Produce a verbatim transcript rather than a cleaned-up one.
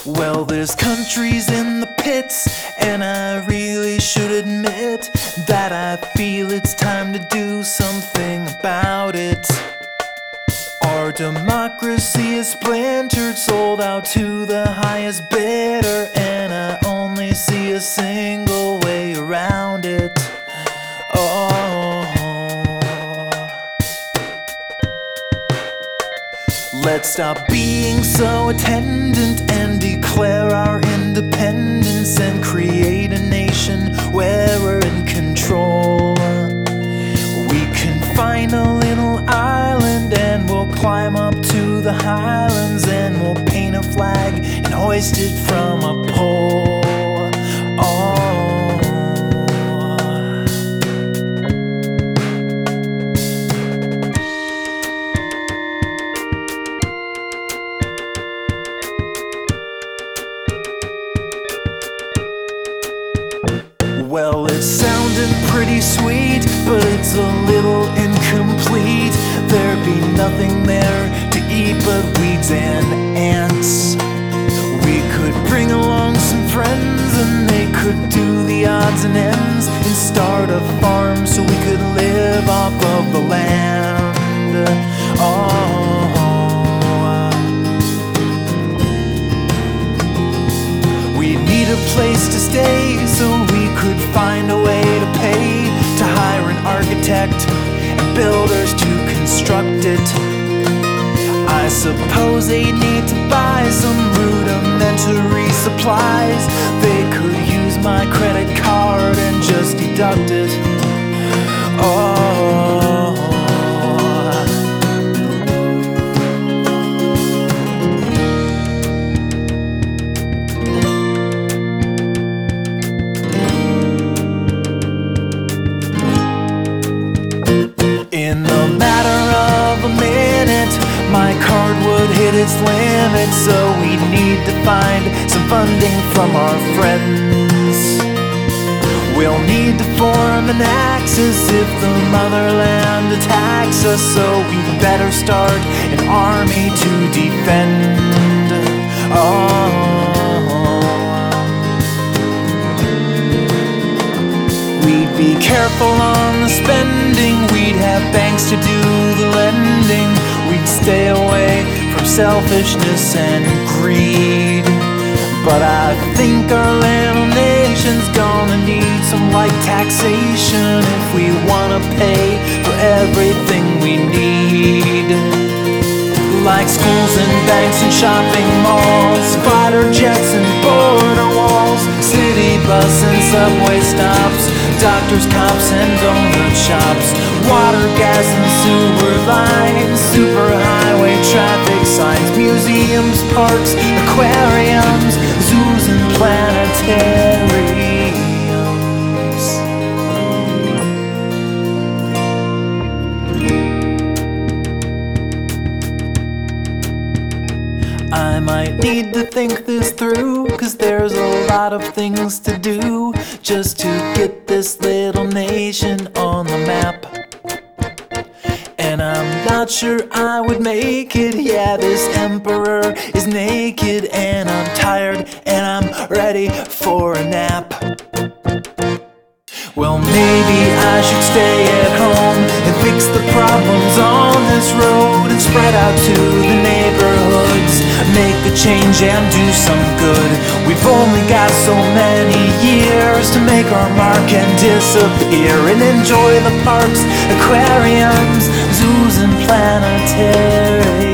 Well, this country's in the pits, and I really should admit that I feel it's time to do something about it. Our democracy is splintered, sold out to the highest bidder, and I only see a single way around it. Oh, let's stop being so attendant and declare our independence and create a nation where we're in control. We can find a little island and we'll climb up to the highlands and we'll paint a flag and hoist it from a pole. Oh, well, it sounded pretty sweet, but it's a little incomplete. There'd be nothing there to eat but weeds and ants. We could bring along some friends and they could do the odds and ends and start a farm so we could live off of the land. Oh, we need a place to stay so we could find a way to pay to hire an architect and builders to construct it. I suppose they need to buy some rudimentary supplies. They could use my credit card and just deduct it. Oh, in the matter of a minute, my card would hit its limit, so we need to find some funding from our friends. We'll need to form an axis if the motherland attacks us, so we better start an army to defend. Oh, we'd be careful on the spending, we'd have banks to do the lending, we'd stay away from selfishness and greed. But I think our little nation's gonna need some light taxation if we wanna pay for everything we need. Like schools and banks and shopping malls, fighter jets and border walls, city bus and subway stops, doctors, cops and donut shops, water, gas and sewer lines, superhighway traffic signs, museums, parks, aquariums, zoos and planetariums. I might need to think this through, 'cause there's a lot of things to do just to get this little nation on the map. And I'm not sure I would make it. Yeah, this emperor is naked and I'm tired and I'm ready for a nap. Well, maybe I should stay at home and fix the problems on this road and spread out to the neighborhoods, make a change and do some good. We've only got so many years to make our mark and disappear and enjoy the parks, aquariums, zoos and planetariums.